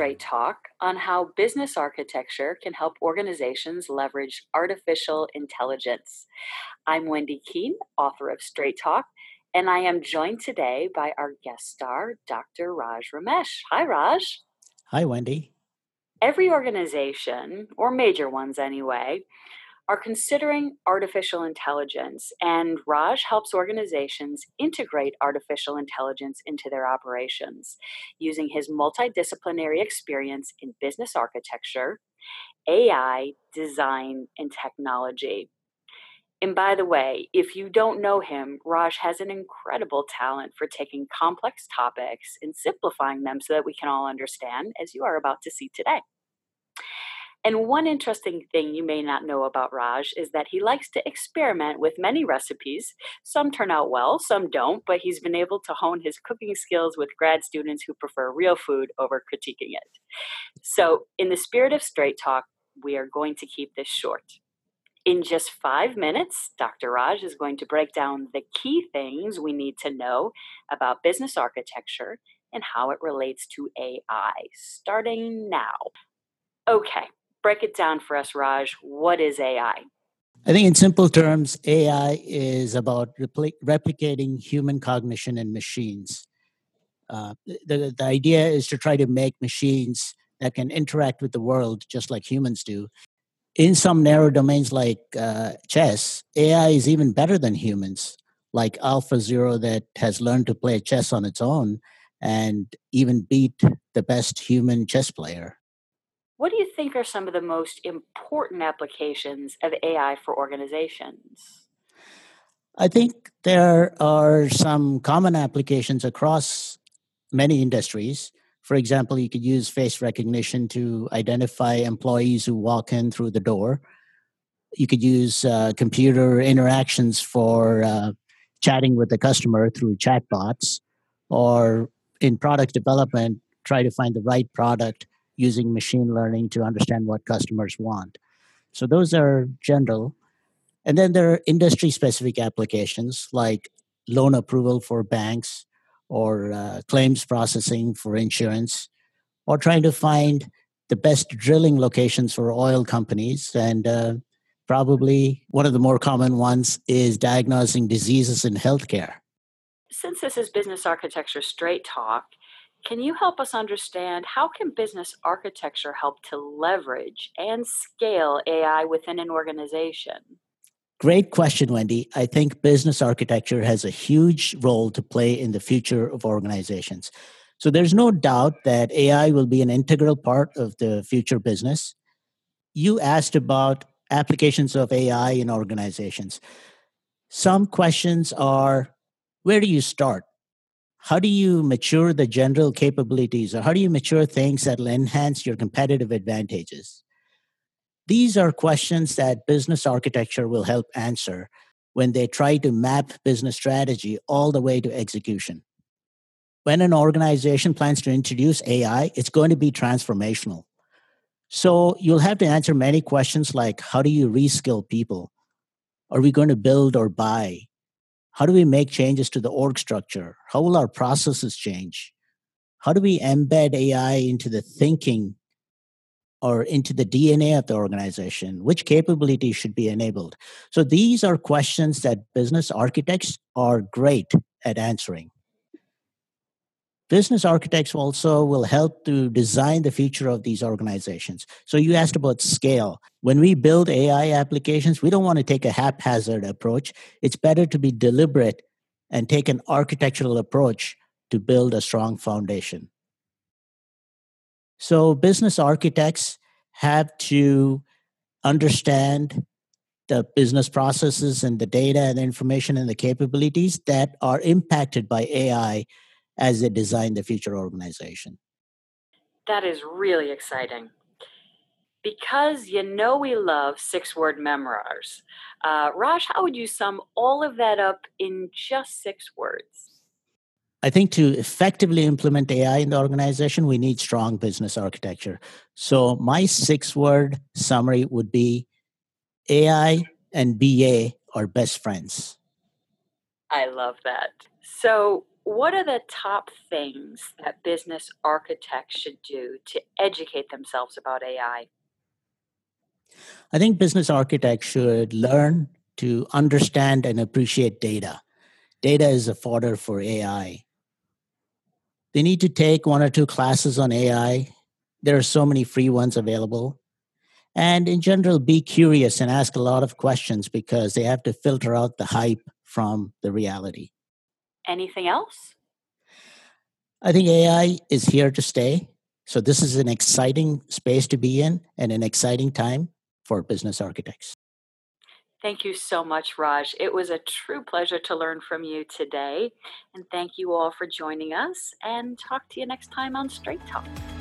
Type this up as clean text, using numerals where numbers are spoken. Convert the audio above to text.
Straight Talk on how business architecture can help organizations leverage artificial intelligence. I'm Wendy Keene, author of Straight Talk, and I am joined today by our guest star, Dr. Raj Ramesh. Hi, Raj. Hi, Wendy. Every organization, or major ones anyway, are considering artificial intelligence, and Raj helps organizations integrate artificial intelligence into their operations using his multidisciplinary experience in business architecture, AI, design, and technology. And by the way, if you don't know him, Raj has an incredible talent for taking complex topics and simplifying them so that we can all understand, as you are about to see today. And one interesting thing you may not know about Raj is that he likes to experiment with many recipes. Some turn out well, some don't, but he's been able to hone his cooking skills with grad students who prefer real food over critiquing it. So, in the spirit of Straight Talk, we are going to keep this short. In just 5 minutes, Dr. Raj is going to break down the key things we need to know about business architecture and how it relates to AI, starting now. Okay, break it down for us, Raj. What is AI? I think in simple terms, AI is about replicating human cognition in machines. The idea is to try to make machines that can interact with the world just like humans do. In some narrow domains like chess, AI is even better than humans, like AlphaZero that has learned to play chess on its own and even beat the best human chess player. What do you think are some of the most important applications of AI for organizations? I think there are some common applications across many industries. For example, you could use face recognition to identify employees who walk in through the door. You could use computer interactions for chatting with the customer through chatbots, or in product development, try to find the right product using machine learning to understand what customers want. So those are general. And then there are industry specific applications like loan approval for banks, or claims processing for insurance, or trying to find the best drilling locations for oil companies. And probably one of the more common ones is diagnosing diseases in healthcare. Since this is business architecture straight talk, can you help us understand how can business architecture help to leverage and scale AI within an organization? Great question, Wendy. I think business architecture has a huge role to play in the future of organizations. So there's no doubt that AI will be an integral part of the future business. You asked about applications of AI in organizations. Some questions are, where do you start? How do you mature the general capabilities, or how do you mature things that will enhance your competitive advantages? These are questions that business architecture will help answer when they try to map business strategy all the way to execution. When an organization plans to introduce AI, it's going to be transformational. So you'll have to answer many questions like, how do you reskill people? Are we going to build or buy? How do we make changes to the org structure? How will our processes change? How do we embed AI into the thinking or into the DNA of the organization? Which capabilities should be enabled? So these are questions that business architects are great at answering. Business architects also will help to design the future of these organizations. So you asked about scale. When we build AI applications, we don't want to take a haphazard approach. It's better to be deliberate and take an architectural approach to build a strong foundation. So business architects have to understand the business processes and the data and the information and the capabilities that are impacted by AI as they design the future organization. That is really exciting. Because we love 6-word memoirs. Raj, how would you sum all of that up in just 6 words? I think to effectively implement AI in the organization, we need strong business architecture. So my 6-word summary would be AI and BA are best friends. I love that. So what are the top things that business architects should do to educate themselves about AI? I think business architects should learn to understand and appreciate data. Data is a fodder for AI. They need to take one or two classes on AI. There are so many free ones available. And in general, be curious and ask a lot of questions because they have to filter out the hype from the reality. Anything else? I think AI is here to stay. So this is an exciting space to be in and an exciting time for business architects. Thank you so much, Raj. It was a true pleasure to learn from you today. And thank you all for joining us. And talk to you next time on Straight Talk.